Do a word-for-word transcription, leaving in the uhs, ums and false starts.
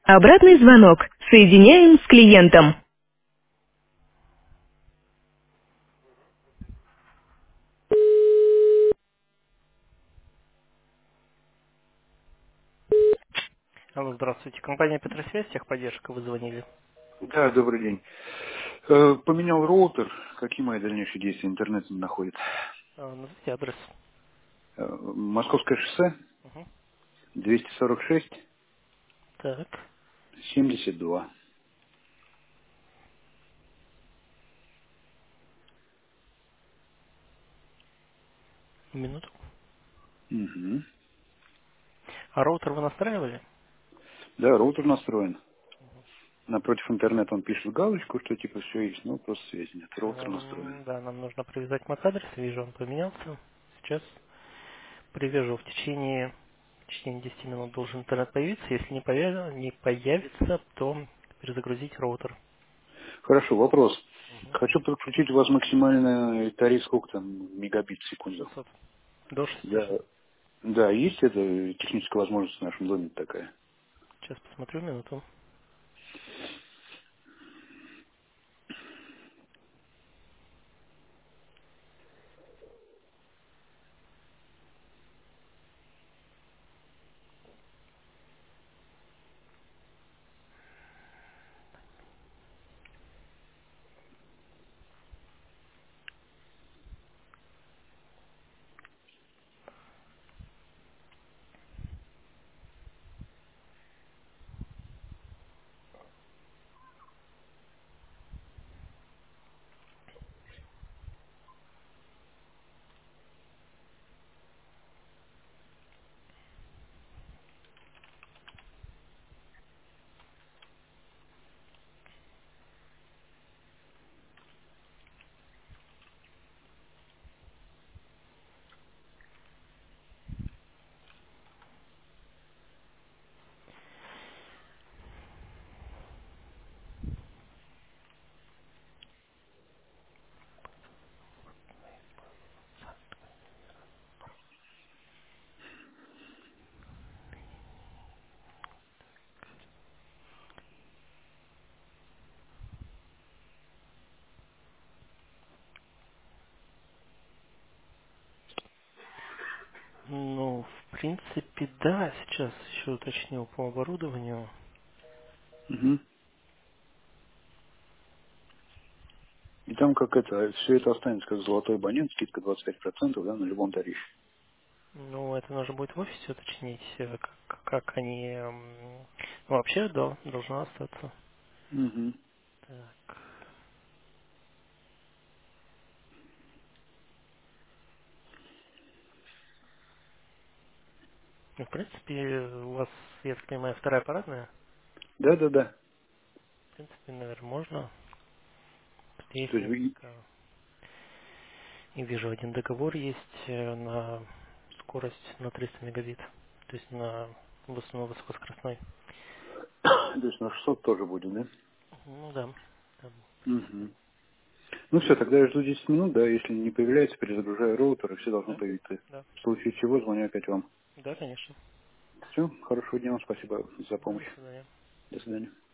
Обратный звонок. Соединяем с клиентом. Алло, здравствуйте. Компания Петросвязь, техподдержка, вы звонили. Да, добрый день. Э, Поменял роутер. Какие мои дальнейшие действия? Интернет не находит. А, назовите адрес. Э, Московское шоссе, Угу. двести сорок шесть, Так, семьдесят два. минуту. Угу. А роутер вы настраивали? Да, роутер настроен. Напротив интернета он пишет галочку, что типа все есть, но просто связи нет. Роутер настроен. Эм, да, нам нужно привязать MAC-адрес. Вижу, он поменялся. Сейчас привяжу. В течение, в течение десяти минут должен интернет появиться. Если не, появи- не появится, то перезагрузить роутер. Хорошо, вопрос. Угу. Хочу подключить у вас максимальный тариф, сколько там, мегабит в секунду. шестьсот. До шести. Да, да, есть это техническая возможность в нашем доме такая. Сейчас посмотрю минуту. Ну, в принципе, да. Сейчас еще уточнил по оборудованию. Угу. И там как это, все это останется как золотой абонент, скидка двадцать пять процентов, да, на любом тарифе. Ну, это нужно будет в офисе уточнить, э, как, как они... м, Ну, вообще, да, должна остаться. Угу. Так. Ну, в принципе, у вас, я так понимаю, вторая парадная. Да, да, да. В принципе, наверное, можно. То Есть есть вы... несколько... И вижу, один договор есть э, на скорость на триста мегабит. То есть на в основном высокоскоростной. То есть на шестьсот тоже будет, да? Ну да. Там, в принципе. Угу. Ну все, тогда я жду десять минут, да, если не появляется, перезагружаю роутер, и все должно Да? появиться. Да. В случае чего звоню опять вам. Да, конечно. Все, хорошего дня вам, спасибо за Да, помощь. до свидания. До свидания.